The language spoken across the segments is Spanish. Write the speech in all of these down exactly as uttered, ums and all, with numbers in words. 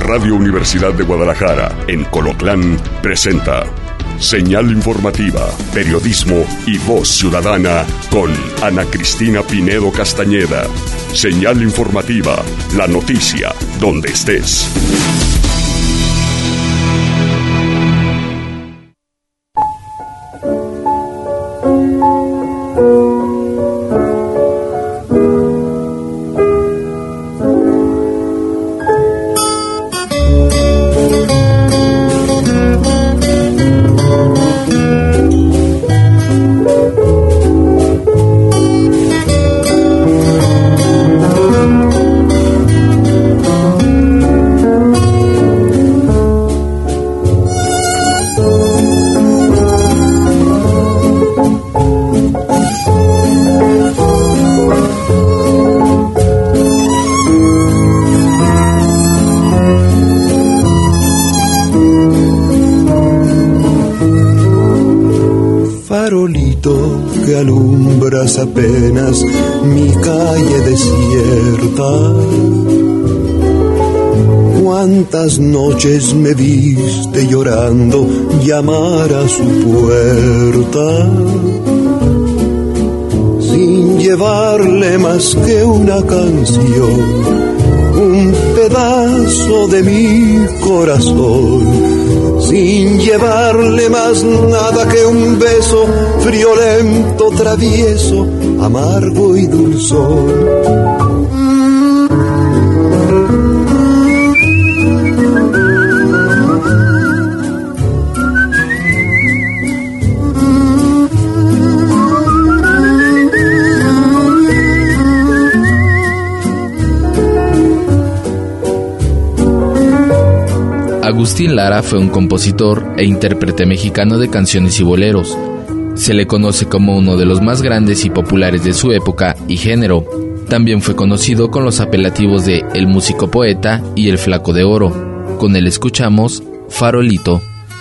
Radio Universidad de Guadalajara, en Colotlán, presenta Señal Informativa, Periodismo y Voz Ciudadana con Ana Cristina Pinedo Castañeda. Señal Informativa, la noticia, donde estés. Que alumbras apenas mi calle desierta. Cuántas noches me viste llorando llamar a su puerta, sin llevarle más que una canción, un pedazo de mi corazón, sin llevarle más nada que un beso friolento, travieso, amargo y dulzón. Agustín Lara fue un compositor e intérprete mexicano de canciones y boleros. Se le conoce como uno de los más grandes y populares de su época y género. También fue conocido con los apelativos de El Músico Poeta y El Flaco de Oro. Con él escuchamos Farolito.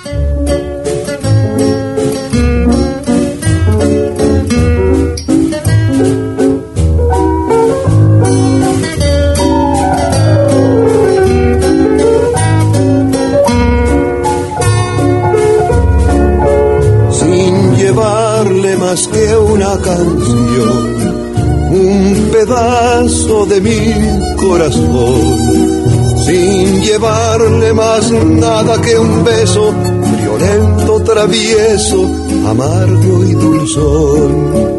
Más que una canción, un pedazo de mi corazón, sin llevarle más nada que un beso violento, travieso, amargo y dulzón.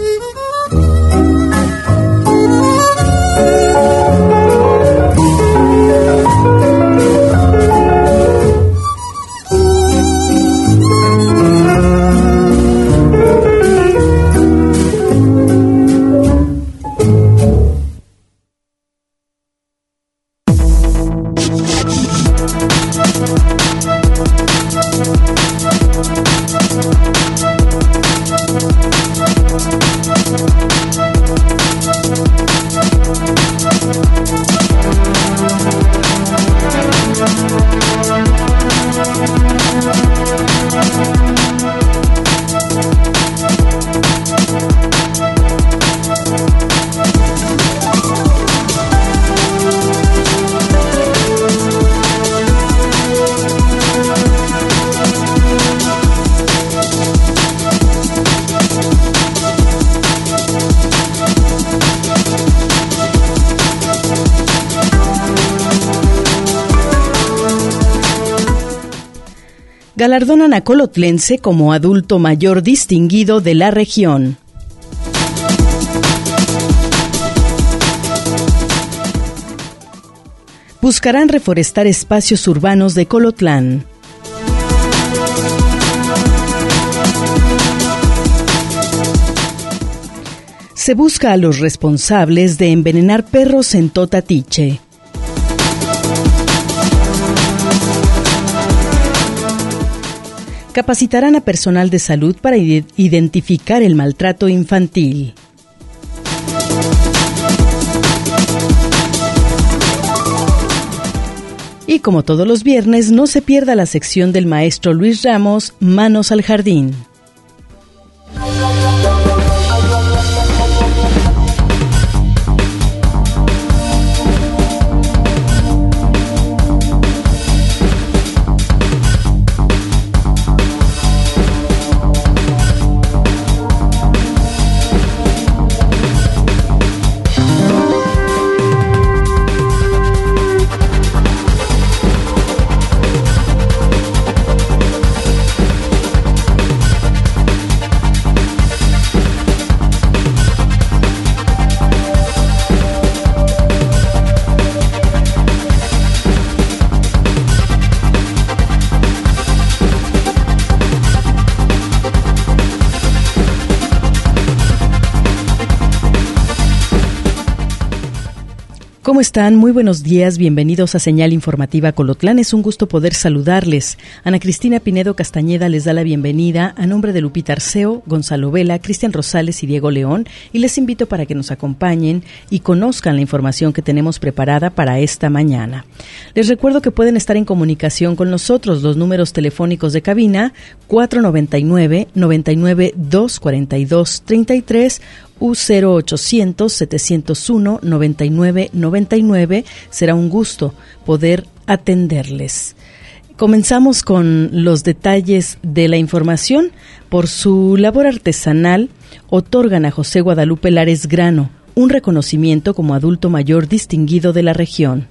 Galardonan a colotlense como adulto mayor distinguido de la región. Buscarán reforestar espacios urbanos de Colotlán. Se busca a los responsables de envenenar perros en Totatiche. Capacitarán a personal de salud para identificar el maltrato infantil. Y como todos los viernes, no se pierda la sección del maestro Luis Ramos, Manos al Jardín. ¿Cómo están? Muy buenos días, bienvenidos a Señal Informativa Colotlán. Es un gusto poder saludarles. Ana Cristina Pinedo Castañeda les da la bienvenida a nombre de Lupita Arceo, Gonzalo Vela, Cristian Rosales y Diego León, y les invito para que nos acompañen y conozcan la información que tenemos preparada para esta mañana. Les recuerdo que pueden estar en comunicación con nosotros. Los números telefónicos de cabina cuatro noventa y nueve, noventa y nueve, dos cuarenta y dos, treinta y tres U cero ochocientos, setecientos uno, noventa y nueve, noventa y nueve. Será un gusto poder atenderles. Comenzamos con los detalles de la información. Por su labor artesanal, otorgan a José Guadalupe Lares Grano un reconocimiento como adulto mayor distinguido de la región.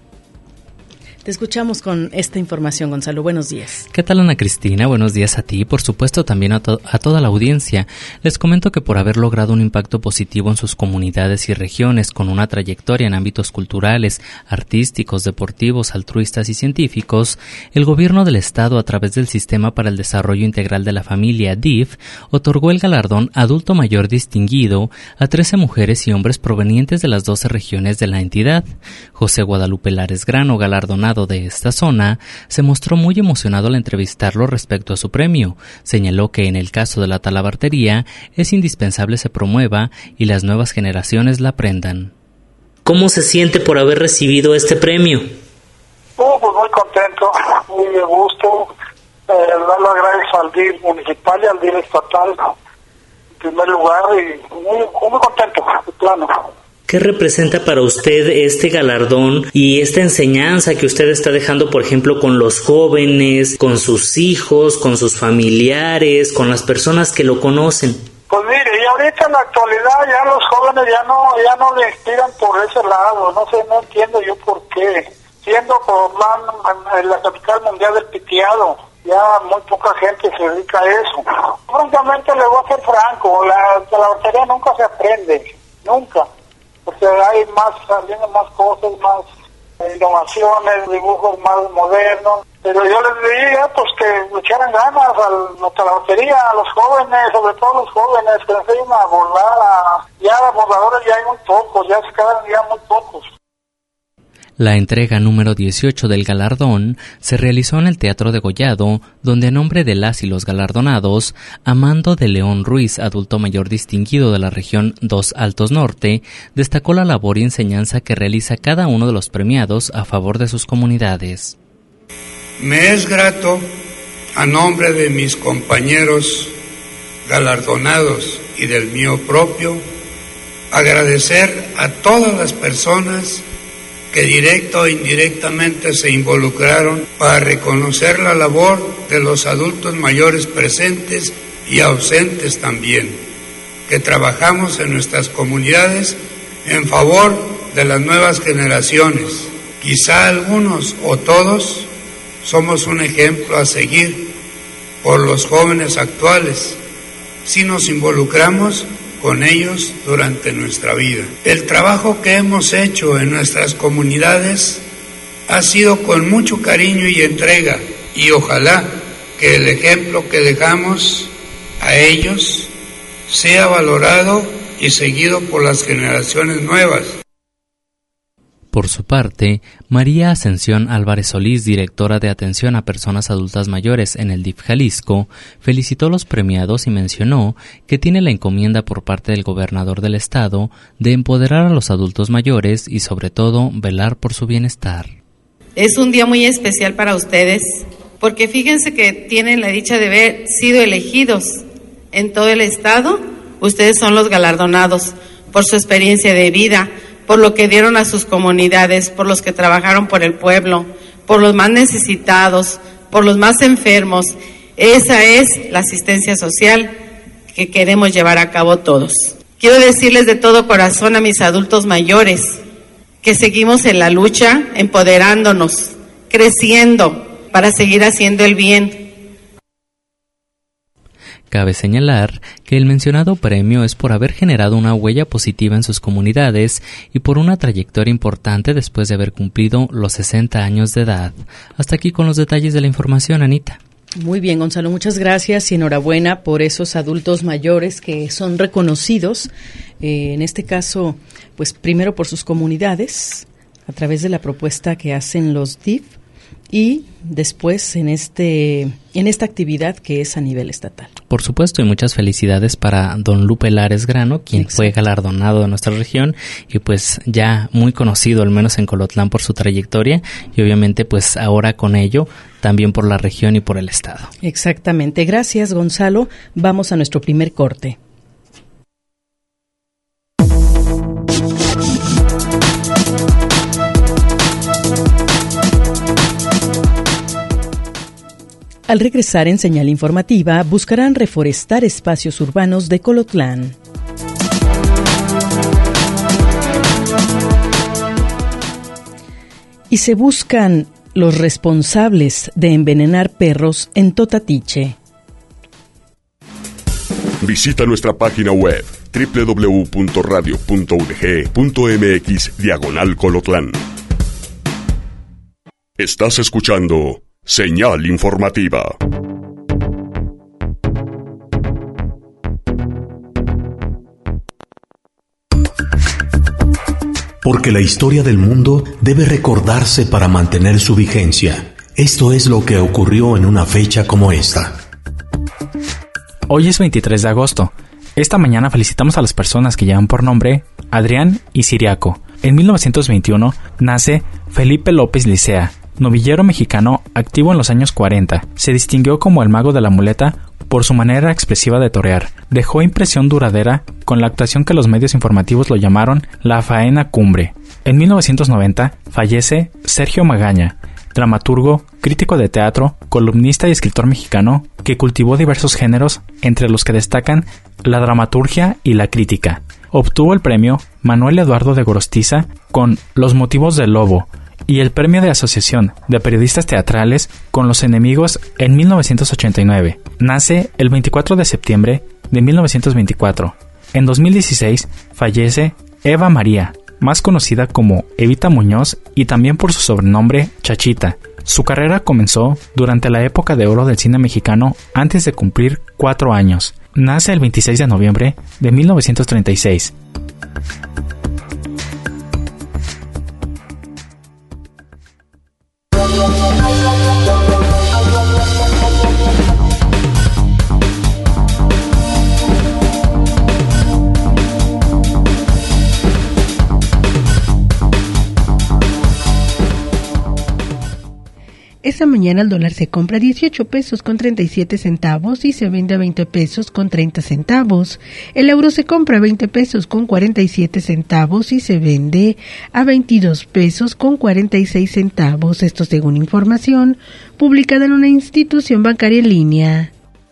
Te escuchamos con esta información, Gonzalo. Buenos días. ¿Qué tal, Ana Cristina? Buenos días a ti y, por supuesto, también a, to- a toda la audiencia. Les comento que por haber logrado un impacto positivo en sus comunidades y regiones con una trayectoria en ámbitos culturales, artísticos, deportivos, altruistas y científicos, el Gobierno del Estado, a través del Sistema para el Desarrollo Integral de la Familia, D I F, otorgó el galardón Adulto Mayor Distinguido a trece mujeres y hombres provenientes de las doce regiones de la entidad. José Guadalupe Lares Grano, galardonado de esta zona, se mostró muy emocionado al entrevistarlo respecto a su premio. Señaló que en el caso de la talabartería es indispensable se promueva y las nuevas generaciones la aprendan. ¿Cómo se siente por haber recibido este premio? Oh, pues muy contento, muy de gusto. Eh, dar las gracias al D I F municipal y al D I F estatal en primer lugar, y muy, muy contento, de plano. ¿Qué representa para usted este galardón y esta enseñanza que usted está dejando, por ejemplo, con los jóvenes, con sus hijos, con sus familiares, con las personas que lo conocen? Pues mire, y ahorita en la actualidad ya los jóvenes ya no ya no le inspiran por ese lado, no sé, no entiendo yo por qué. Siendo Colotlán la capital mundial del pitiado, ya muy poca gente se dedica a eso. Francamente, le voy a ser franco, la talabartería nunca se aprende, nunca. Porque hay más, saliendo más cosas, más eh, innovaciones, dibujos más modernos. Pero yo les diría pues que le echaran ganas a la talabartería, a los jóvenes, sobre todo los jóvenes, que enseñen a bordar. A, ya bordadores ya hay muy pocos, ya se quedan ya muy pocos. La entrega número dieciocho del galardón se realizó en el Teatro Degollado, donde a nombre de las y los galardonados, Amando de León Ruiz, adulto mayor distinguido de la región dos Altos Norte, destacó la labor y enseñanza que realiza cada uno de los premiados a favor de sus comunidades. Me es grato, a nombre de mis compañeros galardonados y del mío propio, agradecer a todas las personas que directa o indirectamente se involucraron para reconocer la labor de los adultos mayores presentes y ausentes también, que trabajamos en nuestras comunidades en favor de las nuevas generaciones. Quizá algunos o todos somos un ejemplo a seguir por los jóvenes actuales, si nos involucramos con ellos durante nuestra vida. El trabajo que hemos hecho en nuestras comunidades ha sido con mucho cariño y entrega, y ojalá que el ejemplo que dejamos a ellos sea valorado y seguido por las generaciones nuevas. Por su parte, María Ascensión Álvarez Solís, directora de Atención a Personas Adultas Mayores en el D I F Jalisco, felicitó a los premiados y mencionó que tiene la encomienda por parte del gobernador del estado de empoderar a los adultos mayores y, sobre todo, velar por su bienestar. Es un día muy especial para ustedes, porque fíjense que tienen la dicha de haber sido elegidos en todo el estado. Ustedes son los galardonados por su experiencia de vida, por lo que dieron a sus comunidades, por los que trabajaron por el pueblo, por los más necesitados, por los más enfermos. Esa es la asistencia social que queremos llevar a cabo todos. Quiero decirles de todo corazón a mis adultos mayores que seguimos en la lucha, empoderándonos, creciendo para seguir haciendo el bien. Cabe señalar que el mencionado premio es por haber generado una huella positiva en sus comunidades y por una trayectoria importante después de haber cumplido los sesenta años de edad. Hasta aquí con los detalles de la información, Anita. Muy bien, Gonzalo, muchas gracias y enhorabuena por esos adultos mayores que son reconocidos, eh, en este caso, pues primero por sus comunidades, a través de la propuesta que hacen los D I F y después en este en esta actividad que es a nivel estatal. Por supuesto, y muchas felicidades para don Lupe Lares Grano, quien Exacto. fue galardonado de nuestra región y pues ya muy conocido, al menos en Colotlán, por su trayectoria y obviamente pues ahora con ello también por la región y por el estado. Exactamente. Gracias, Gonzalo. Vamos a nuestro primer corte. Al regresar en Señal Informativa, buscarán reforestar espacios urbanos de Colotlán. Y se buscan los responsables de envenenar perros en Totatiche. Visita nuestra página web doble u doble u doble u punto radio punto u d g punto m x diagonal Colotlán. Estás escuchando Señal Informativa. Porque la historia del mundo debe recordarse para mantener su vigencia. Esto es lo que ocurrió en una fecha como esta. Hoy es veintitrés de agosto. Esta mañana felicitamos a las personas que llevan por nombre Adrián y Siriaco. En mil novecientos veintiuno nace Felipe López Licea, novillero mexicano activo en los años cuarenta. Se distinguió como el mago de la muleta por su manera expresiva de torear. Dejó impresión duradera con la actuación que los medios informativos lo llamaron la faena cumbre. En mil novecientos noventa fallece Sergio Magaña, dramaturgo, crítico de teatro, columnista y escritor mexicano que cultivó diversos géneros, entre los que destacan la dramaturgia y la crítica. Obtuvo el premio Manuel Eduardo de Gorostiza con Los motivos del lobo y el premio de Asociación de Periodistas Teatrales con Los enemigos en mil novecientos ochenta y nueve. Nace el veinticuatro de septiembre de mil novecientos veinticuatro. En dos mil dieciséis fallece Eva María, más conocida como Evita Muñoz y también por su sobrenombre Chachita. Su carrera comenzó durante la época de oro del cine mexicano antes de cumplir cuatro años. Nace el veintiséis de noviembre de mil novecientos treinta y seis. Esta mañana el dólar se compra a dieciocho pesos con treinta y siete centavos y se vende a veinte pesos con treinta centavos. El euro se compra a veinte pesos con cuarenta y siete centavos y se vende a veintidós pesos con cuarenta y seis centavos. Esto según información publicada en una institución bancaria en línea.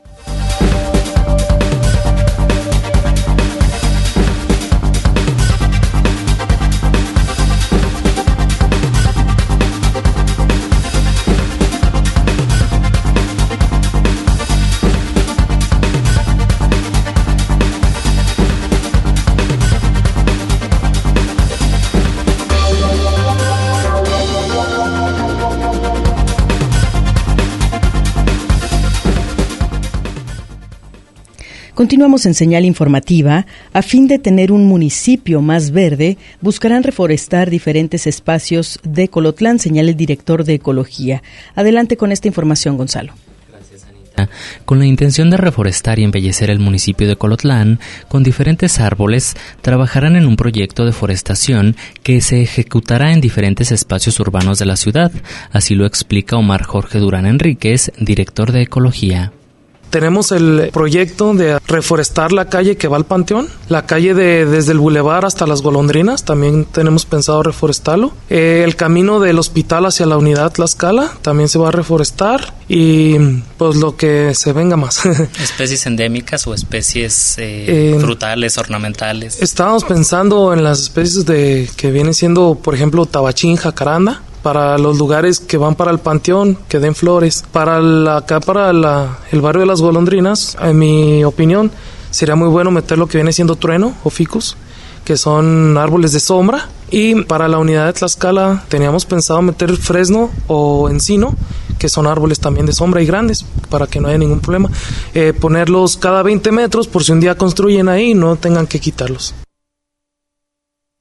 Continuamos en Señal Informativa. A fin de tener un municipio más verde, buscarán reforestar diferentes espacios de Colotlán, señala el director de Ecología. Adelante con esta información, Gonzalo. Con la intención de reforestar y embellecer el municipio de Colotlán, con diferentes árboles, trabajarán en un proyecto de forestación que se ejecutará en diferentes espacios urbanos de la ciudad. Así lo explica Omar Jorge Durán Enríquez, director de Ecología. Tenemos el proyecto de reforestar la calle que va al Panteón, la calle de desde el Boulevard hasta las Golondrinas, también tenemos pensado reforestarlo. Eh, el camino del hospital hacia la unidad Tlaxcala también se va a reforestar y pues lo que se venga más. ¿Especies endémicas o especies eh, eh, frutales, ornamentales? Estábamos pensando en las especies de que vienen siendo, por ejemplo, tabachín, jacaranda, para los lugares que van para el Panteón, que den flores. Para la, acá para la, el barrio de las Golondrinas, en mi opinión, sería muy bueno meter lo que viene siendo trueno o ficus, que son árboles de sombra. Y para la unidad de Tlaxcala teníamos pensado meter fresno o encino, que son árboles también de sombra y grandes, para que no haya ningún problema. Eh, ponerlos cada veinte metros por si un día construyen ahí y no tengan que quitarlos.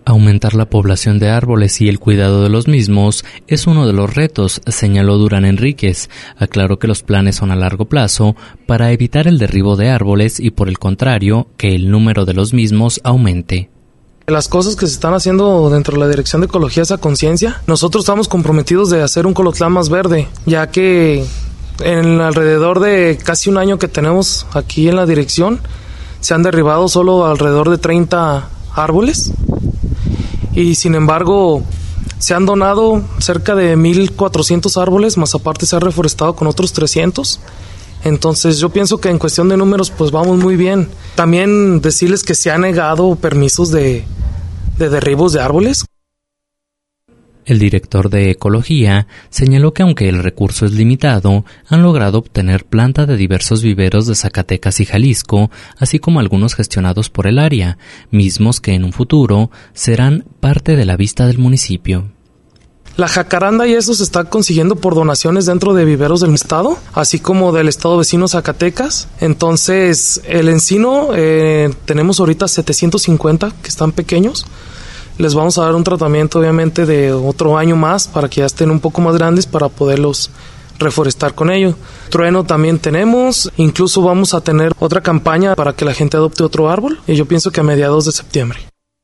Aumentar la población de árboles y el cuidado de los mismos es uno de los retos, señaló Durán Enríquez. Aclaró que los planes son a largo plazo para evitar el derribo de árboles y, por el contrario, que el número de los mismos aumente. Las cosas que se están haciendo dentro de la Dirección de Ecología es a conciencia. Nosotros estamos comprometidos de hacer un Colotlán más verde, ya que en alrededor de casi un año que tenemos aquí en la dirección se han derribado solo alrededor de treinta árboles. Y sin embargo se han donado cerca de mil cuatrocientos árboles, más aparte se ha reforestado con otros trescientos. Entonces yo pienso que en cuestión de números pues vamos muy bien. También decirles que se han negado permisos de, de derribos de árboles. El director de Ecología señaló que aunque el recurso es limitado, han logrado obtener planta de diversos viveros de Zacatecas y Jalisco, así como algunos gestionados por el área, mismos que en un futuro serán parte de la vista del municipio. La jacaranda y eso se está consiguiendo por donaciones dentro de viveros del estado, así como del estado vecino Zacatecas. Entonces, el encino, eh, tenemos ahorita setecientos cincuenta que están pequeños. Les vamos a dar un tratamiento obviamente de otro año más para que ya estén un poco más grandes para poderlos reforestar con ello. Trueno también tenemos, incluso vamos a tener otra campaña para que la gente adopte otro árbol y yo pienso que a mediados de septiembre.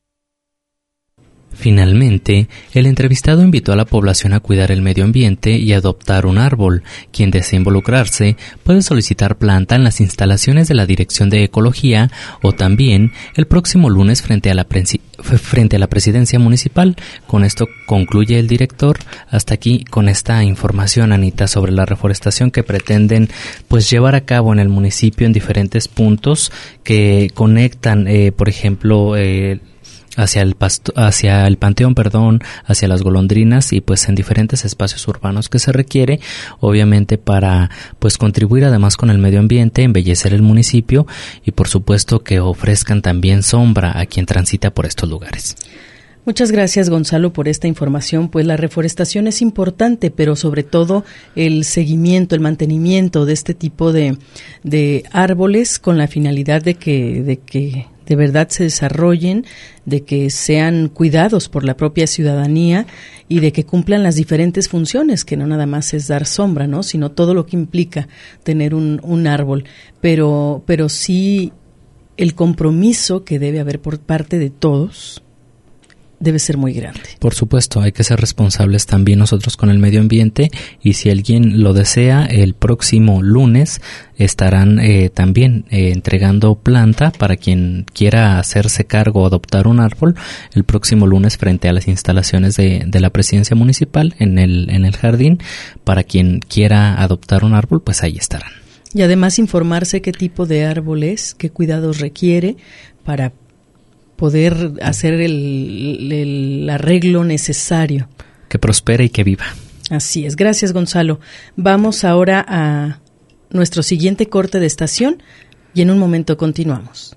Finalmente, el entrevistado invitó a la población a cuidar el medio ambiente y adoptar un árbol. Quien desee involucrarse puede solicitar planta en las instalaciones de la Dirección de Ecología o también el próximo lunes frente a la, presi- frente a la Presidencia Municipal. Con esto concluye el director. Hasta aquí con esta información, Anita, sobre la reforestación que pretenden pues llevar a cabo en el municipio en diferentes puntos que conectan, eh, por ejemplo, eh, hacia el pasto, hacia el panteón, perdón, hacia las golondrinas y pues en diferentes espacios urbanos que se requiere, obviamente para pues contribuir además con el medio ambiente, embellecer el municipio y por supuesto que ofrezcan también sombra a quien transita por estos lugares. Muchas gracias, Gonzalo, por esta información. Pues la reforestación es importante, pero sobre todo el seguimiento, el mantenimiento de este tipo de, de árboles con la finalidad de que, de que de verdad se desarrollen, de que sean cuidados por la propia ciudadanía y de que cumplan las diferentes funciones, que no nada más es dar sombra, ¿no? Sino todo lo que implica tener un, un árbol. Pero, pero sí el compromiso que debe haber por parte de todos debe ser muy grande. Por supuesto, hay que ser responsables también nosotros con el medio ambiente y si alguien lo desea, el próximo lunes estarán eh, también eh, entregando planta para quien quiera hacerse cargo o adoptar un árbol el próximo lunes frente a las instalaciones de, de la Presidencia Municipal en el, en el jardín. Para quien quiera adoptar un árbol, pues ahí estarán. Y además informarse qué tipo de árbol es, qué cuidados requiere para poder hacer el, el arreglo necesario. Que prospere y que viva. Así es. Gracias, Gonzalo. Vamos ahora a nuestro siguiente corte de estación y en un momento continuamos.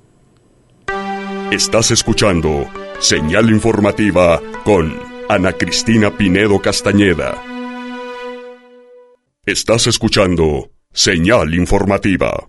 Estás escuchando Señal Informativa con Ana Cristina Pinedo Castañeda. Estás escuchando Señal Informativa.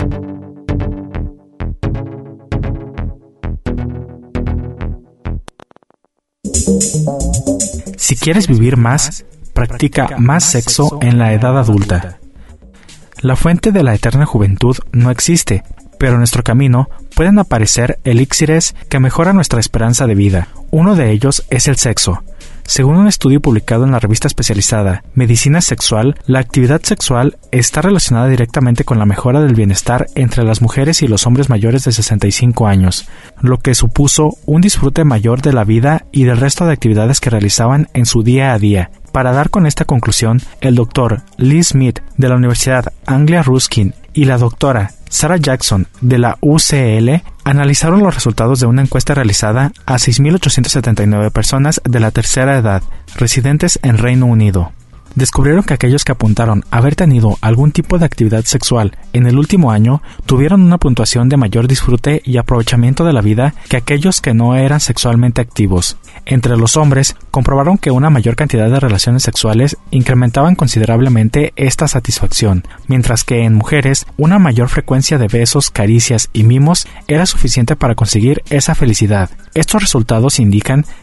Si quieres vivir más, practica más sexo en la edad adulta. La fuente de la eterna juventud no existe, pero en nuestro camino pueden aparecer elixires que mejoran nuestra esperanza de vida. Uno de ellos es el sexo. Según un estudio publicado en la revista especializada Medicina Sexual, la actividad sexual está relacionada directamente con la mejora del bienestar entre las mujeres y los hombres mayores de sesenta y cinco años, lo que supuso un disfrute mayor de la vida y del resto de actividades que realizaban en su día a día. Para dar con esta conclusión, el doctor Lee Smith de la Universidad Anglia Ruskin y la doctora Sarah Jackson de la U C L analizaron los resultados de una encuesta realizada a seis mil ochocientas setenta y nueve personas de la tercera edad, residentes en Reino Unido. Descubrieron que aquellos que apuntaron haber tenido algún tipo de actividad sexual en el último año tuvieron una puntuación de mayor disfrute y aprovechamiento de la vida que aquellos que no eran sexualmente activos. Entre los hombres, comprobaron que una mayor cantidad de relaciones sexuales incrementaban considerablemente esta satisfacción, mientras que en mujeres, una mayor frecuencia de besos, caricias y mimos era suficiente para conseguir esa felicidad. Estos resultados indican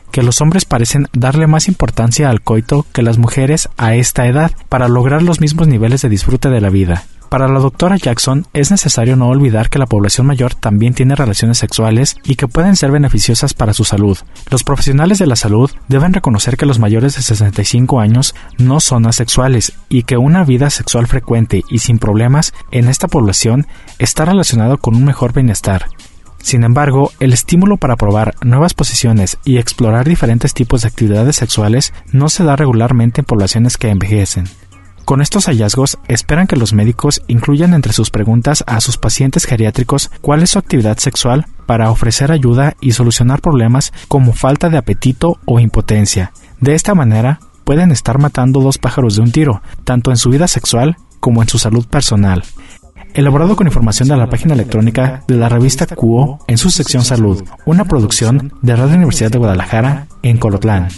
que los hombres parecen darle más importancia al coito que las mujeres a esta edad para lograr los mismos niveles de disfrute de la vida. Para la doctora Jackson, es necesario no olvidar que la población mayor también tiene relaciones sexuales y que pueden ser beneficiosas para su salud. Los profesionales de la salud deben reconocer que los mayores de sesenta y cinco años no son asexuales y que una vida sexual frecuente y sin problemas en esta población está relacionado con un mejor bienestar. Sin embargo, el estímulo para probar nuevas posiciones y explorar diferentes tipos de actividades sexuales no se da regularmente en poblaciones que envejecen. Con estos hallazgos, esperan que los médicos incluyan entre sus preguntas a sus pacientes geriátricos cuál es su actividad sexual para ofrecer ayuda y solucionar problemas como falta de apetito o impotencia. De esta manera, pueden estar matando dos pájaros de un tiro, tanto en su vida sexual como en su salud personal. Elaborado con información de la página electrónica de la revista Cuo en su sección Salud, una producción de Radio Universidad de Guadalajara en Colotlán.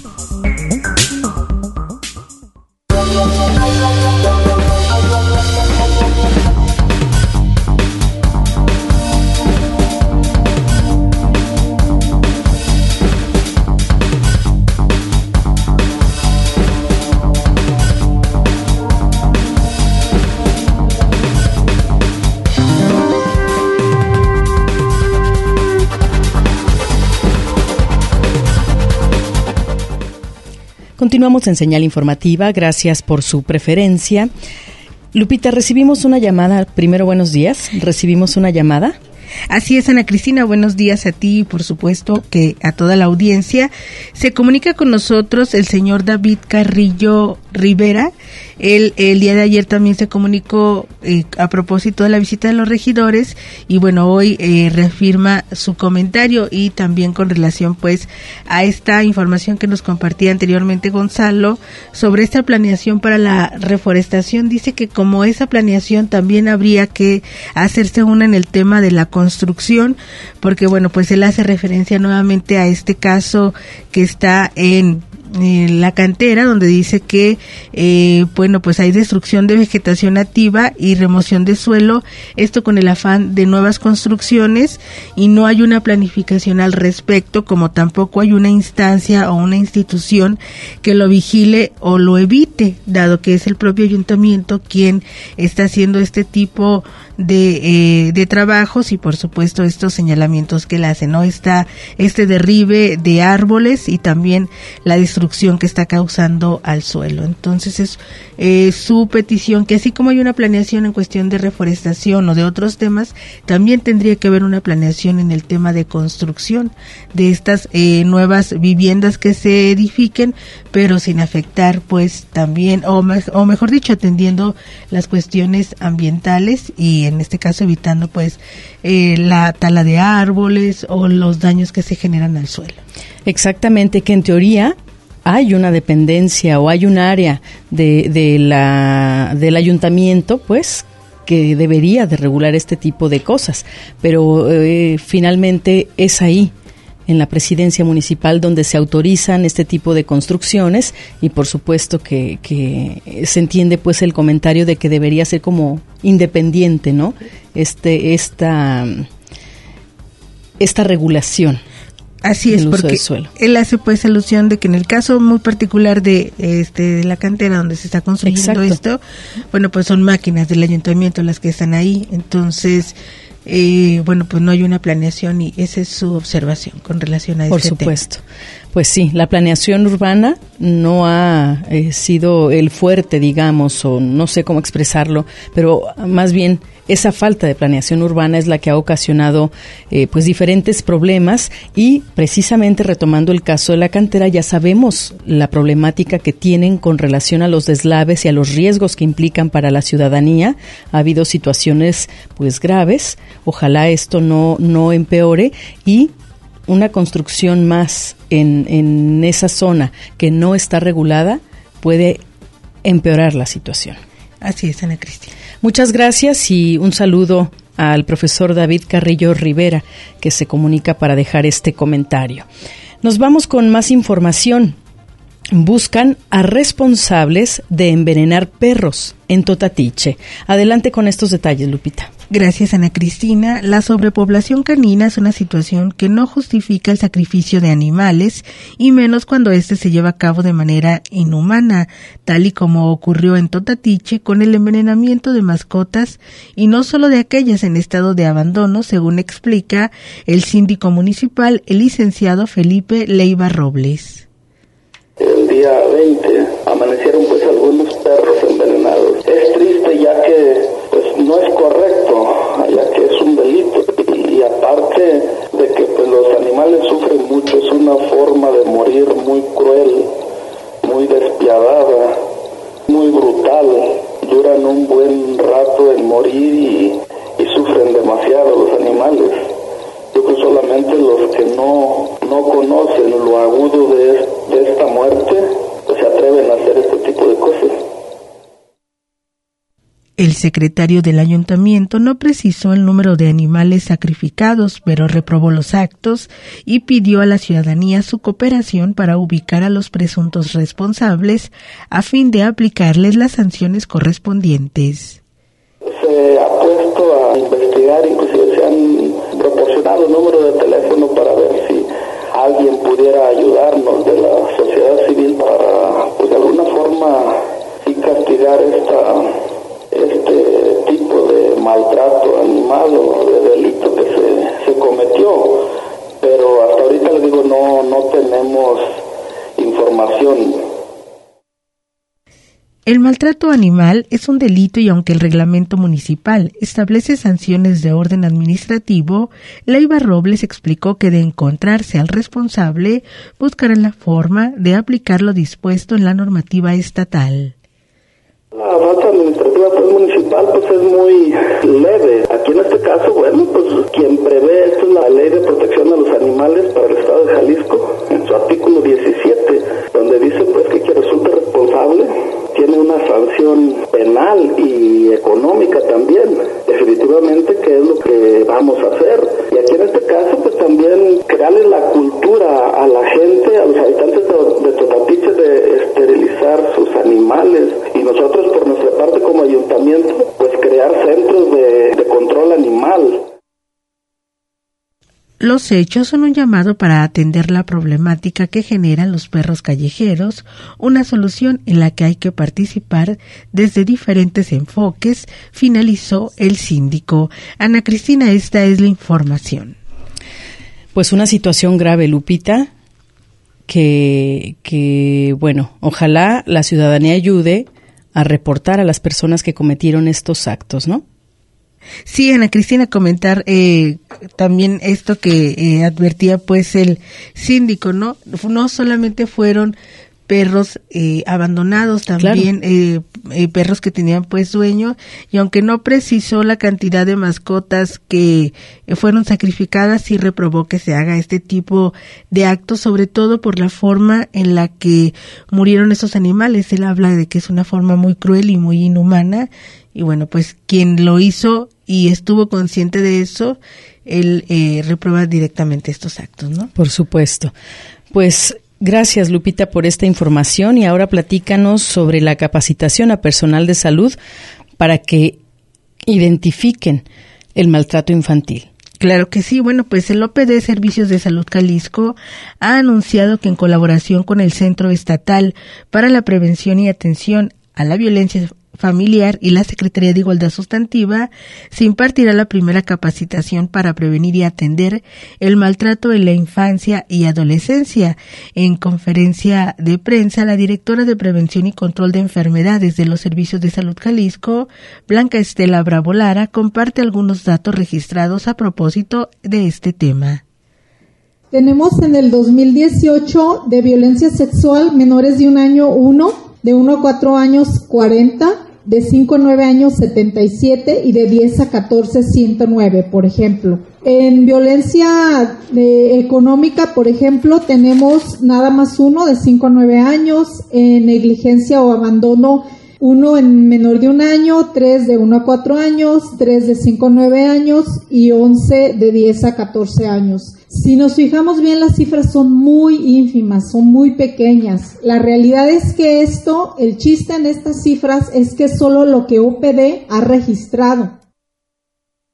Continuamos en Señal Informativa, gracias por su preferencia. Lupita, recibimos una llamada, primero buenos días, recibimos una llamada. Así es, Ana Cristina, buenos días a ti y por supuesto que a toda la audiencia. Se comunica con nosotros el señor David Carrillo Rivera. Él el día de ayer también se comunicó eh, a propósito de la visita de los regidores y bueno, hoy eh, reafirma su comentario y también con relación pues a esta información que nos compartía anteriormente Gonzalo sobre esta planeación para la reforestación. Dice que como esa planeación también habría que hacerse una en el tema de la construcción, porque bueno, pues él hace referencia nuevamente a este caso que está en en la cantera, donde dice que eh, bueno, pues hay destrucción de vegetación nativa y remoción de suelo, esto con el afán de nuevas construcciones, y no hay una planificación al respecto, como tampoco hay una instancia o una institución que lo vigile o lo evite, dado que es el propio ayuntamiento quien está haciendo este tipo de eh, de trabajos y por supuesto estos señalamientos que le hacen, ¿no? Está este derribe de árboles y también la destrucción que está causando al suelo. Entonces es eh, su petición que así como hay una planeación en cuestión de reforestación o de otros temas, también tendría que haber una planeación en el tema de construcción de estas eh, nuevas viviendas que se edifiquen, pero sin afectar pues también, o, me, o mejor dicho, atendiendo las cuestiones ambientales y en este caso evitando pues eh, la tala de árboles o los daños que se generan al suelo. Exactamente, que en teoría hay una dependencia o hay un área de, de la del ayuntamiento pues que debería de regular este tipo de cosas, pero eh, finalmente es ahí en la presidencia municipal donde se autorizan este tipo de construcciones y por supuesto que, que se entiende pues el comentario de que debería ser como independiente, ¿no? Este esta esta regulación. Así es, porque él hace pues alusión de que en el caso muy particular de este de la cantera donde se está construyendo Exacto. esto, bueno, pues son máquinas del ayuntamiento las que están ahí, entonces Eh, bueno, pues no hay una planeación y esa es su observación con relación a Por este supuesto. tema. Pues sí, la planeación urbana no ha eh, sido el fuerte, digamos, o no sé cómo expresarlo, pero más bien esa falta de planeación urbana es la que ha ocasionado eh, pues diferentes problemas y precisamente retomando el caso de la cantera ya sabemos la problemática que tienen con relación a los deslaves y a los riesgos que implican para la ciudadanía. Ha habido situaciones pues graves, ojalá esto no, no empeore y una construcción más en, en esa zona que no está regulada puede empeorar la situación. Así es, Ana Cristina. Muchas gracias y un saludo al profesor David Carrillo Rivera, que se comunica para dejar este comentario. Nos vamos con más información. Buscan a responsables de envenenar perros en Totatiche. Adelante con estos detalles, Lupita. Gracias, Ana Cristina. La sobrepoblación canina es una situación que no justifica el sacrificio de animales, y menos cuando éste se lleva a cabo de manera inhumana, tal y como ocurrió en Totatiche con el envenenamiento de mascotas, y no solo de aquellas en estado de abandono, según explica el síndico municipal, el licenciado Felipe Leiva Robles. El día veinte amanecieron pues algunos perros envenenados. Es triste ya que pues no es correcto, ya que es un delito, y, y aparte de que pues los animales sufren mucho, es una forma de morir muy cruel, muy despiadada, muy brutal. Duran un buen rato en morir y, y sufren demasiado los animales. Yo creo que solamente los que no, no conocen lo agudo de, de esta muerte pues se atreven a hacer este tipo de cosas. El secretario del ayuntamiento no precisó el número de animales sacrificados, pero reprobó los actos y pidió a la ciudadanía su cooperación para ubicar a los presuntos responsables a fin de aplicarles las sanciones correspondientes. Se ha puesto a investigar, inclusive se han proporcionado el número de teléfono para ver si alguien pudiera ayudarnos de la sociedad civil para, pues de alguna forma, sí castigar esta este tipo de maltrato animal o de delito que se, se cometió, pero hasta ahorita les digo, no, no tenemos información. El maltrato animal es un delito y aunque el reglamento municipal establece sanciones de orden administrativo, Leiva Robles explicó que de encontrarse al responsable, buscarán la forma de aplicar lo dispuesto en la normativa estatal. La falta administrativa pues, municipal pues es muy leve. Aquí en este caso, bueno, pues quien prevé esto es la Ley de Protección a los Animales para el Estado de Jalisco, en su artículo diecisiete, donde dice pues que quien resulte responsable tiene una sanción penal y económica también. Definitivamente que es lo que vamos a hacer. Y aquí en este caso pues también crearle la cultura a la gente, a los habitantes de, de Totatiche de esterilizar sus animales, y nosotros por nuestra parte como ayuntamiento pues crear centros de, de control animal. Los hechos son un llamado para atender la problemática que generan los perros callejeros, una solución en la que hay que participar desde diferentes enfoques, finalizó el síndico. Ana Cristina, esta es la información. Pues una situación grave, Lupita, que, que bueno, ojalá la ciudadanía ayude a reportar a las personas que cometieron estos actos, ¿no? Sí, Ana Cristina, comentar eh, también esto que eh, advertía pues el síndico, ¿no? No solamente fueron perros eh, abandonados, también claro. eh, eh, perros que tenían pues dueño, y aunque no precisó la cantidad de mascotas que eh, fueron sacrificadas, sí reprobó que se haga este tipo de actos, sobre todo por la forma en la que murieron esos animales. Él habla de que es una forma muy cruel y muy inhumana, y bueno, pues quien lo hizo y estuvo consciente de eso, él eh, reprueba directamente estos actos, ¿no? Por supuesto. Pues gracias, Lupita, por esta información, y ahora platícanos sobre la capacitación a personal de salud para que identifiquen el maltrato infantil. Claro que sí. Bueno, pues el O P D Servicios de Salud Jalisco ha anunciado que en colaboración con el Centro Estatal para la Prevención y Atención a la Violencia Familiar y la Secretaría de Igualdad Sustantiva se impartirá la primera capacitación para prevenir y atender el maltrato en la infancia y adolescencia. En conferencia de prensa, la directora de Prevención y Control de Enfermedades de los Servicios de Salud Jalisco, Blanca Estela Bravo Lara, comparte algunos datos registrados a propósito de este tema. Tenemos en el dos mil dieciocho de violencia sexual menores de un año uno, de uno a cuatro años cuarenta, de cinco a nueve años setenta y siete y de diez a catorce ciento nueve, por ejemplo. En violencia eh, económica, por ejemplo, tenemos nada más uno de cinco a nueve años, en negligencia o abandono uno en menor de un año, tres de uno a cuatro años, tres de cinco a nueve años y once de diez a catorce años. Si nos fijamos bien, las cifras son muy ínfimas, son muy pequeñas. La realidad es que esto, el chiste en estas cifras es que solo lo que O P D ha registrado.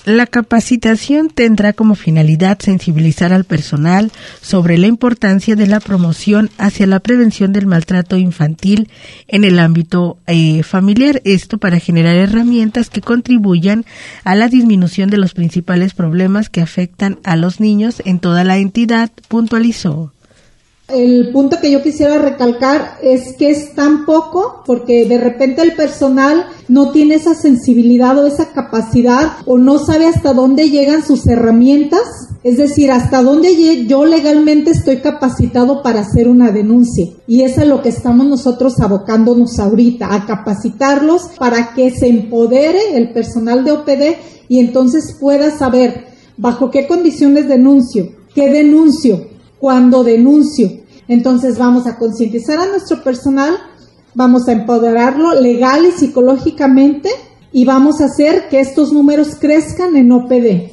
La capacitación tendrá como finalidad sensibilizar al personal sobre la importancia de la promoción hacia la prevención del maltrato infantil en el ámbito eh, familiar. Esto para generar herramientas que contribuyan a la disminución de los principales problemas que afectan a los niños en toda la entidad, puntualizó. El punto que yo quisiera recalcar es que es tan poco porque de repente el personal no tiene esa sensibilidad o esa capacidad o no sabe hasta dónde llegan sus herramientas, es decir, hasta dónde yo legalmente estoy capacitado para hacer una denuncia, y es a lo que estamos nosotros abocándonos ahorita, a capacitarlos para que se empodere el personal de O P D y entonces pueda saber bajo qué condiciones denuncio, qué denuncio, cuando denuncio. Entonces vamos a concientizar a nuestro personal, vamos a empoderarlo legal y psicológicamente y vamos a hacer que estos números crezcan en O P D.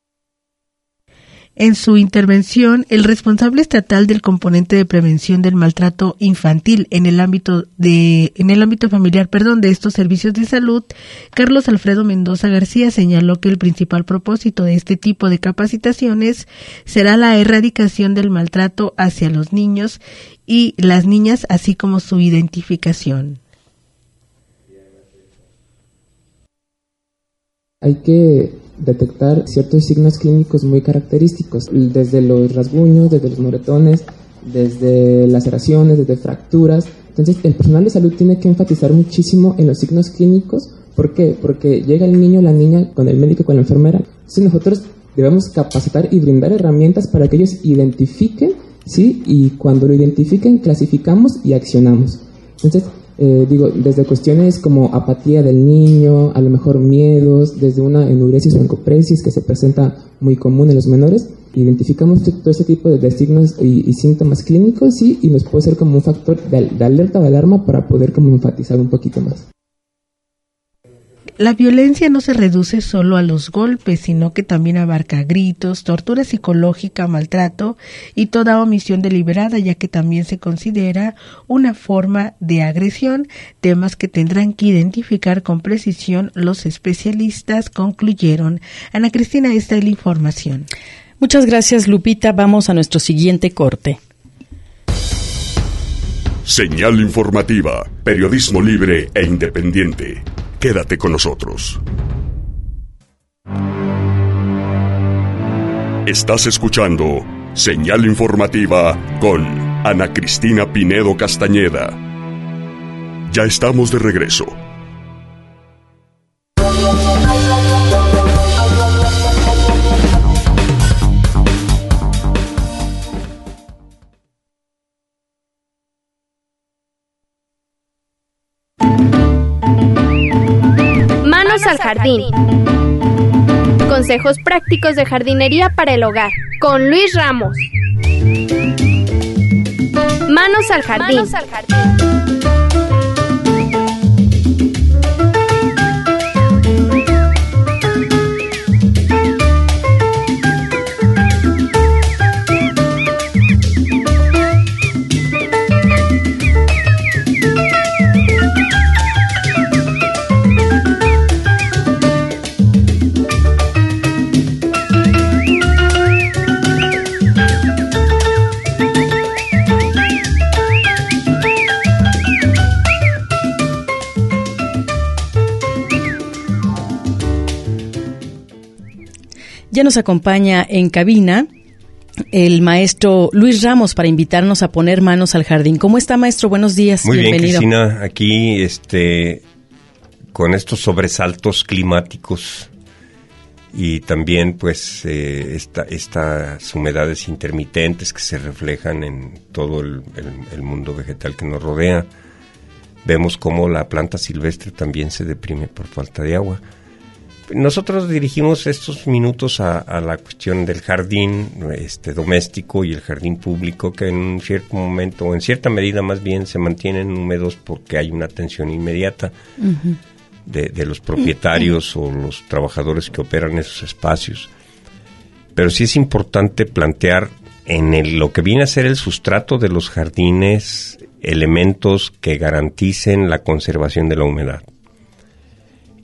En su intervención, el responsable estatal del componente de prevención del maltrato infantil en el ámbito de en el ámbito familiar, perdón, de estos servicios de salud, Carlos Alfredo Mendoza García, señaló que el principal propósito de este tipo de capacitaciones será la erradicación del maltrato hacia los niños y las niñas, así como su identificación. Hay que detectar ciertos signos clínicos muy característicos, desde los rasguños, desde los moretones, desde laceraciones, desde fracturas. Entonces, el personal de salud tiene que enfatizar muchísimo en los signos clínicos. ¿Por qué? Porque llega el niño o la niña con el médico, con la enfermera. Entonces, nosotros debemos capacitar y brindar herramientas para que ellos identifiquen, ¿sí? Y cuando lo identifiquen, clasificamos y accionamos. Entonces, Eh, digo, desde cuestiones como apatía del niño, a lo mejor miedos, desde una enuresis o encopresis que se presenta muy común en los menores, identificamos todo ese tipo de, de signos y, y síntomas clínicos, sí, y nos puede ser como un factor de, de alerta o de alarma para poder como enfatizar un poquito más. La violencia no se reduce solo a los golpes, sino que también abarca gritos, tortura psicológica, maltrato y toda omisión deliberada, ya que también se considera una forma de agresión, temas que tendrán que identificar con precisión los especialistas, concluyeron. Ana Cristina, esta es la información. Muchas gracias, Lupita. Vamos a nuestro siguiente corte. Señal informativa, periodismo libre e independiente. Quédate con nosotros. Estás escuchando Señal Informativa con Ana Cristina Pinedo Castañeda. Ya estamos de regreso. Al jardín. Consejos prácticos de jardinería para el hogar con Luis Ramos. Manos al jardín. Manos al jardín. Ya nos acompaña en cabina el maestro Luis Ramos para invitarnos a poner manos al jardín. ¿Cómo está, maestro? Buenos días. Muy bienvenido. bien, Cristina, aquí este, con estos sobresaltos climáticos y también pues eh, esta, estas humedades intermitentes que se reflejan en todo el, el, el mundo vegetal que nos rodea. Vemos cómo la planta silvestre también se deprime por falta de agua. Nosotros dirigimos estos minutos a, a la cuestión del jardín este, doméstico y el jardín público, que en un cierto momento, o en cierta medida más bien, se mantienen húmedos porque hay una atención inmediata uh-huh. de, de los propietarios uh-huh. o los trabajadores que operan esos espacios. Pero sí es importante plantear en el, lo que viene a ser el sustrato de los jardines elementos que garanticen la conservación de la humedad.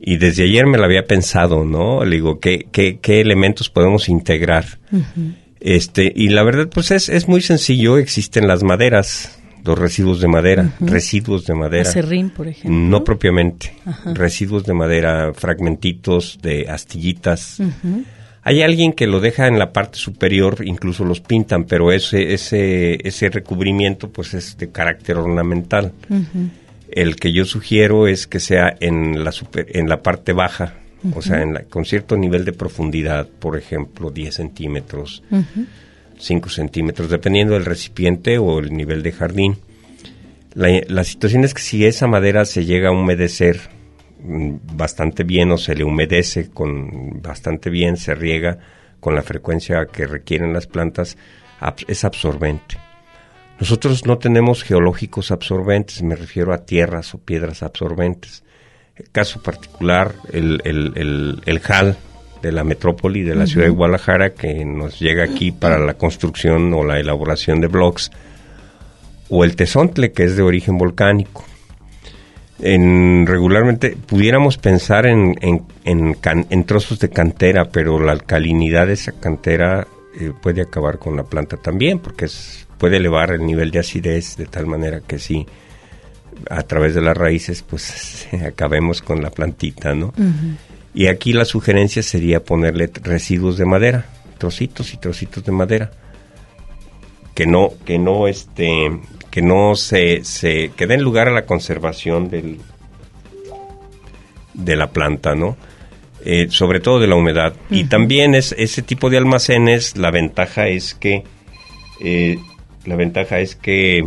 Y desde ayer me lo había pensado, ¿no? Le digo, ¿qué, qué, qué elementos podemos integrar? Uh-huh. Este, y la verdad, pues es, es muy sencillo. Existen las maderas, los residuos de madera, uh-huh. residuos de madera. Acerrín, por ejemplo. No propiamente. Ajá. Residuos de madera, fragmentitos de astillitas. Uh-huh. Hay alguien que lo deja en la parte superior, incluso los pintan, pero ese, ese, ese recubrimiento, pues es de carácter ornamental. Uh-huh. El que yo sugiero es que sea en la super, en la parte baja, uh-huh. o sea, en la, con cierto nivel de profundidad, por ejemplo, diez centímetros, uh-huh. cinco centímetros, dependiendo del recipiente o el nivel de jardín. La, la situación es que si esa madera se llega a humedecer bastante bien o se le humedece con bastante bien, se riega con la frecuencia que requieren las plantas, ab- es absorbente. Nosotros no tenemos geológicos absorbentes, me refiero a tierras o piedras absorbentes. El caso particular, el, el, el, el jal de la metrópoli de la uh-huh. ciudad de Guadalajara, que nos llega aquí para la construcción o la elaboración de bloques, o el tezontle, que es de origen volcánico. En, regularmente pudiéramos pensar en, en, en, can, en trozos de cantera, pero la alcalinidad de esa cantera eh, puede acabar con la planta también, porque es puede elevar el nivel de acidez de tal manera que sí, a través de las raíces, pues acabemos con la plantita, ¿no? Uh-huh. Y aquí la sugerencia sería ponerle residuos de madera, trocitos y trocitos de madera, que no, que no, este, que no se, se, que den lugar a la conservación del, de la planta, ¿no? Eh, sobre todo de la humedad. Uh-huh. Y también es ese tipo de almacenes, la ventaja es que eh, La ventaja es que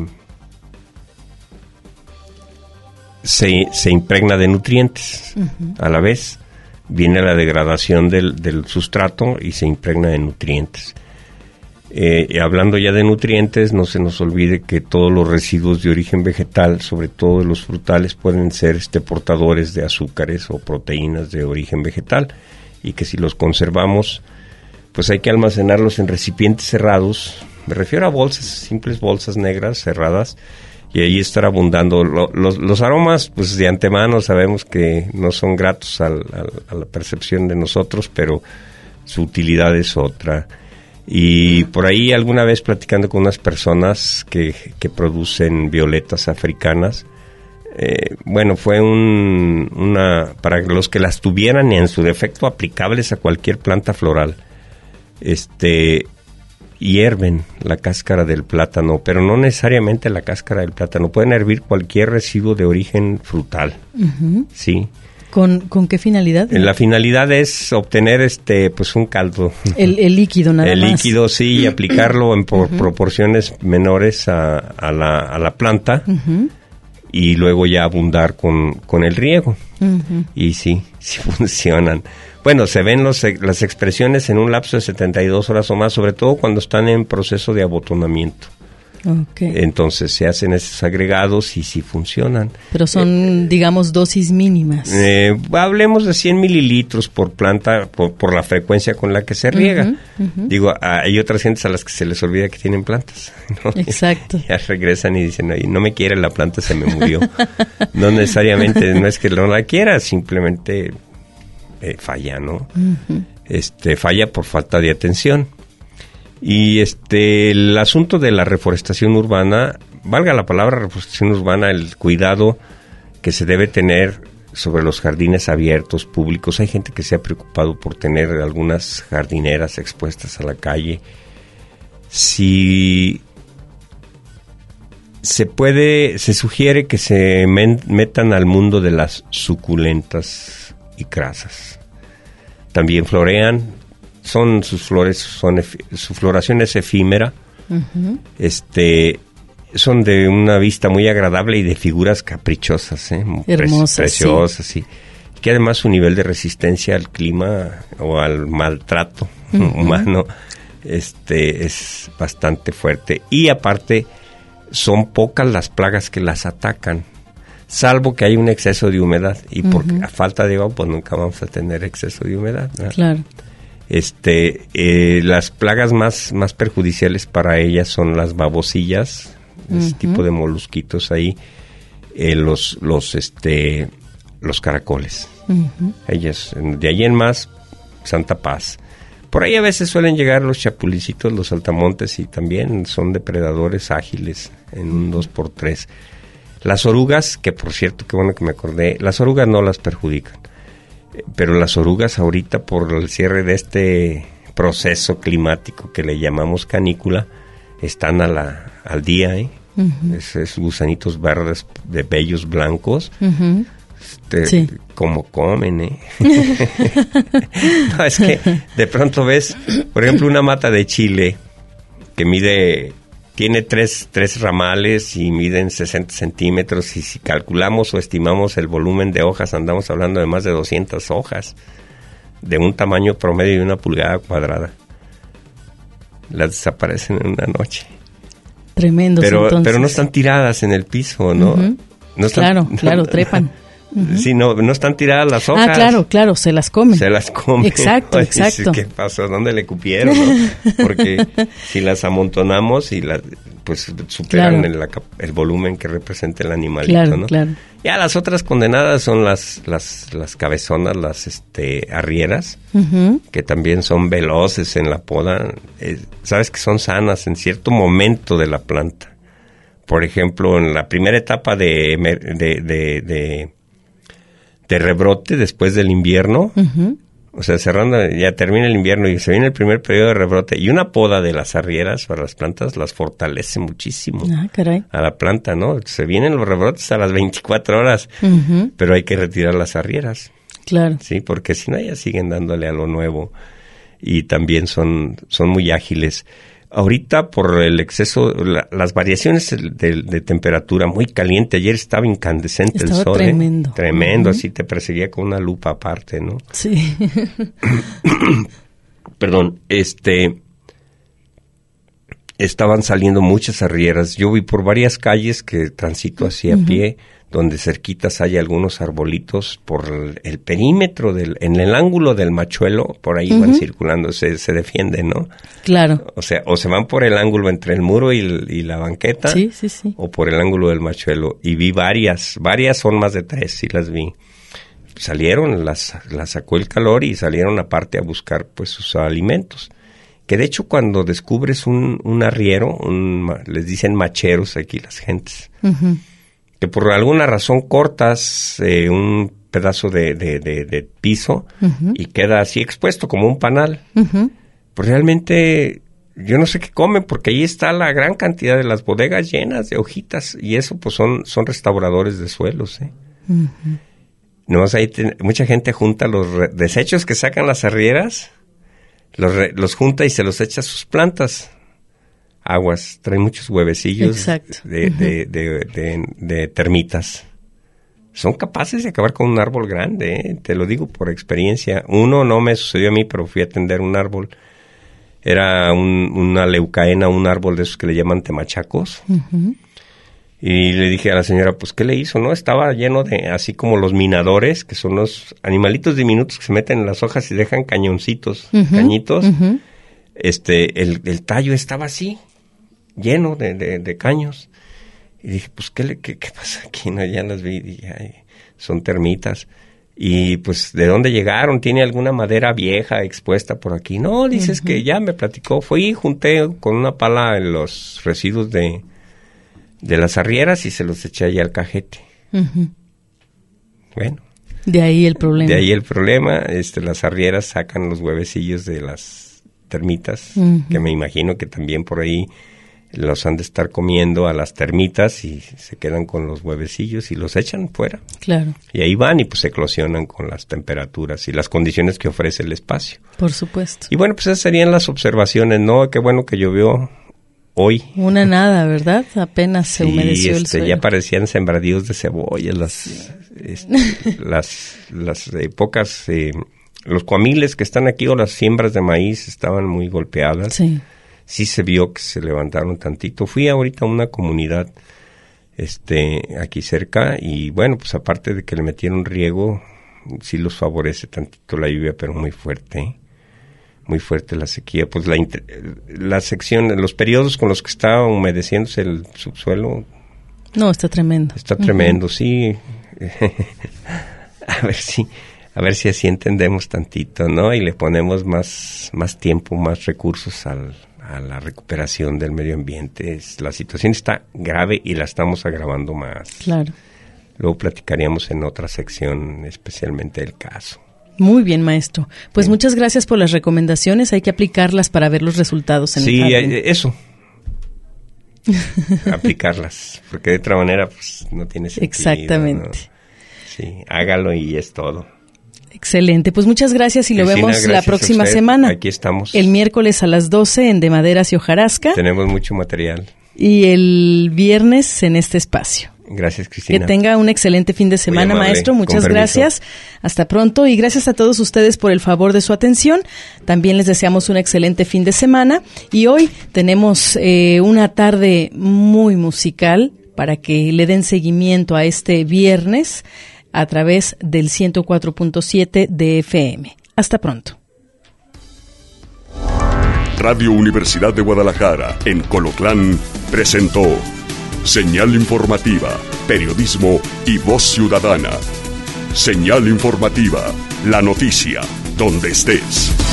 se, se impregna de nutrientes. Uh-huh. A la vez viene la degradación del, del sustrato y se impregna de nutrientes. Eh, y hablando ya de nutrientes, no se nos olvide que todos los residuos de origen vegetal, sobre todo los frutales, pueden ser este, portadores de azúcares o proteínas de origen vegetal, y que si los conservamos, pues hay que almacenarlos en recipientes cerrados. Me refiero a bolsas, simples bolsas negras cerradas, y ahí estar abundando. Lo, los, los aromas, pues de antemano sabemos que no son gratos al, al, a la percepción de nosotros, pero su utilidad es otra. Y por ahí alguna vez platicando con unas personas que, que producen violetas africanas, eh, bueno, fue un, una, para los que las tuvieran y en su defecto aplicables a cualquier planta floral, este... hierven la cáscara del plátano, pero no necesariamente la cáscara del plátano. Pueden hervir cualquier residuo de origen frutal. Uh-huh. Sí. ¿Con, ¿Con qué finalidad? La finalidad es obtener este, pues un caldo. El, el líquido nada el más. El líquido, sí, y aplicarlo en por, uh-huh. proporciones menores a, a, la, a la planta, uh-huh. y luego ya abundar con, con el riego. Uh-huh. Y sí, sí funcionan. Bueno, se ven los, las expresiones en un lapso de setenta y dos horas o más, sobre todo cuando están en proceso de abotonamiento. Okay. Entonces se hacen esos agregados y sí funcionan. Pero son, eh, digamos, dosis mínimas. Eh, hablemos de cien mililitros por planta, por, por la frecuencia con la que se riega. Uh-huh, uh-huh. Digo, hay otras gentes a las que se les olvida que tienen plantas, ¿no? Exacto. Ya regresan y dicen, ay, no me quiere la planta, se me murió. No necesariamente, no es que no la quiera, simplemente... Eh, falla, ¿no? Uh-huh. Este, falla por falta de atención. Y este, el asunto de la reforestación urbana, valga la palabra reforestación urbana, el cuidado que se debe tener sobre los jardines abiertos, públicos. Hay gente que se ha preocupado por tener algunas jardineras expuestas a la calle. Si se puede, se sugiere que se men- metan al mundo de las suculentas y crasas. También florean, son sus flores, son ef- su floración es efímera. Uh-huh. Este, son de una vista muy agradable y de figuras caprichosas, ¿eh? Hermosas, Pre- preciosas, sí. sí. Que además su nivel de resistencia al clima o al maltrato uh-huh. humano, este, es bastante fuerte. Y aparte, son pocas las plagas que las atacan, salvo que hay un exceso de humedad, y uh-huh. por a falta de agua pues nunca vamos a tener exceso de humedad, ¿verdad? Claro. Este, eh, las plagas más, más perjudiciales para ellas son las babosillas, uh-huh. ese tipo de molusquitos ahí, eh, los, los, este, los caracoles. Uh-huh. Ellas, de ahí en más, Santa Paz. Por ahí a veces suelen llegar los chapulincitos, los saltamontes, y también son depredadores ágiles en un dos por tres. Las orugas, que por cierto, qué bueno que me acordé, las orugas no las perjudican, pero las orugas ahorita por el cierre de este proceso climático que le llamamos canícula, están a la, al día, ¿eh? Uh-huh. Es, esos gusanitos verdes de vellos blancos, uh-huh. este, sí. Como comen, ¿eh? No, es que de pronto ves, por ejemplo, una mata de chile que mide, tiene tres, tres ramales y miden sesenta centímetros, y si calculamos o estimamos el volumen de hojas, andamos hablando de más de doscientas hojas, de un tamaño promedio de una pulgada cuadrada. Las desaparecen en una noche. Tremendos, pero, entonces. Pero no están tiradas en el piso, ¿no? Uh-huh. No están, claro, claro, trepan. Uh-huh. Sí, no, no están tiradas las hojas. Ah, claro, claro, se las comen. Se las comen. Exacto, exacto. ¿Qué pasó? ¿Dónde le cupieron? ¿No? Porque si las amontonamos y las, pues superan claro. el, el volumen que representa el animalito, claro, ¿no? Claro. Ya las otras condenadas son las las las cabezonas, las este arrieras, uh-huh. que también son veloces en la poda. Eh, sabes que son sanas en cierto momento de la planta. Por ejemplo, en la primera etapa de de de, de de rebrote después del invierno, uh-huh. o sea, cerrando, ya termina el invierno y se viene el primer periodo de rebrote, y una poda de las arrieras para las plantas las fortalece muchísimo. Ah, caray. A la planta, ¿no? Se vienen los rebrotes a las veinticuatro horas, uh-huh. pero hay que retirar las arrieras. Claro. Sí, porque si no, ellas siguen dándole a lo nuevo, y también son, son muy ágiles. Ahorita, por el exceso, la, las variaciones de, de temperatura muy caliente, ayer estaba incandescente estaba el sol. Tremendo. ¿eh? Tremendo, uh-huh. así te perseguía con una lupa aparte, ¿no? Sí. Perdón, este... estaban saliendo muchas arrieras. Yo vi por varias calles que transito así a uh-huh. pie, donde cerquitas hay algunos arbolitos por el, el perímetro, del, en el ángulo del machuelo, por ahí uh-huh. van circulando, se, se defienden, ¿no? Claro. O sea, o se van por el ángulo entre el muro y, y la banqueta, sí, sí, sí. o por el ángulo del machuelo. Y vi varias, varias son más de tres, sí las vi. Salieron, las, las sacó el calor y salieron aparte a buscar pues sus alimentos. Que de hecho cuando descubres un, un arriero, un, les dicen macheros aquí las gentes, uh-huh. que por alguna razón cortas eh, un pedazo de, de, de, de piso uh-huh. y queda así expuesto como un panal. Uh-huh. Pues realmente yo no sé qué comen, porque ahí está la gran cantidad de las bodegas llenas de hojitas, y eso pues son, son restauradores de suelos. ¿eh? Uh-huh. Nomás ahí te, mucha gente junta los re, desechos que sacan las arrieras, los, re, los junta y se los echa a sus plantas. Aguas, trae muchos huevecillos de, uh-huh. de, de, de, de termitas. Son capaces de acabar con un árbol grande, ¿eh? Te lo digo por experiencia. Uno no me sucedió a mí, pero fui a atender un árbol. Era un, una leucaena, un árbol de esos que le llaman temachacos. Uh-huh. Y le dije a la señora, pues, ¿qué le hizo? ¿No? Estaba lleno de, así como los minadores, que son los animalitos diminutos que se meten en las hojas y dejan cañoncitos, uh-huh. cañitos. Uh-huh. Este, el, el tallo estaba así, lleno de, de, de caños. Y dije, pues, ¿qué, le, qué, qué pasa aquí? No, ya las vi y dije, ay, son termitas. Y, pues, ¿de dónde llegaron? ¿Tiene alguna madera vieja expuesta por aquí? No, dices uh-huh. que ya me platicó. Fui y junté con una pala los residuos de, de las arrieras y se los eché allá al cajete. Uh-huh. Bueno. De ahí el problema. De ahí el problema. Este, las arrieras sacan los huevecillos de las termitas, uh-huh. que me imagino que también por ahí los han de estar comiendo a las termitas y se quedan con los huevecillos y los echan fuera. Claro. Y ahí van y pues eclosionan con las temperaturas y las condiciones que ofrece el espacio. Por supuesto. Y bueno, pues esas serían las observaciones, ¿no? Qué bueno que llovió hoy. Una nada, ¿verdad? Apenas se sí, humedeció este, el suelo. Ya parecían sembradíos de cebollas, las, este, las, las eh, pocas, eh, los cuamiles que están aquí o las siembras de maíz estaban muy golpeadas. Sí. Sí se vio que se levantaron tantito. Fui ahorita a una comunidad este aquí cerca y bueno, pues aparte de que le metieron riego, sí los favorece tantito la lluvia, pero muy fuerte, ¿eh? Muy fuerte la sequía. Pues la, la sección, los periodos con los que está humedeciéndose el subsuelo. No, está tremendo. Está tremendo, uh-huh. sí. A ver si... a ver si así entendemos tantito, ¿no? Y le ponemos más, más tiempo, más recursos al, a la recuperación del medio ambiente. Es, la situación está grave y la estamos agravando más. Claro. Luego platicaríamos en otra sección especialmente del caso. Muy bien, maestro. Pues sí. Muchas gracias por las recomendaciones. Hay que aplicarlas para ver los resultados en sí, el jardín. Sí, eso. Aplicarlas, porque de otra manera pues no tiene sentido. Exactamente. ¿No? Sí, hágalo y es todo. Excelente, pues muchas gracias y lo Cristina, vemos la próxima semana. Aquí estamos. El miércoles a las doce en De Maderas y Hojarasca. Tenemos mucho material. Y el viernes en este espacio. Gracias, Cristina. Que tenga un excelente fin de semana, maestro. Muchas gracias. Hasta pronto y gracias a todos ustedes por el favor de su atención. También les deseamos un excelente fin de semana. Y hoy tenemos eh, una tarde muy musical para que le den seguimiento a este viernes a través del ciento cuatro punto siete de F M. Hasta pronto. Radio Universidad de Guadalajara, en Colotlán, presentó Señal Informativa, Periodismo y Voz Ciudadana. Señal Informativa, la noticia, donde estés.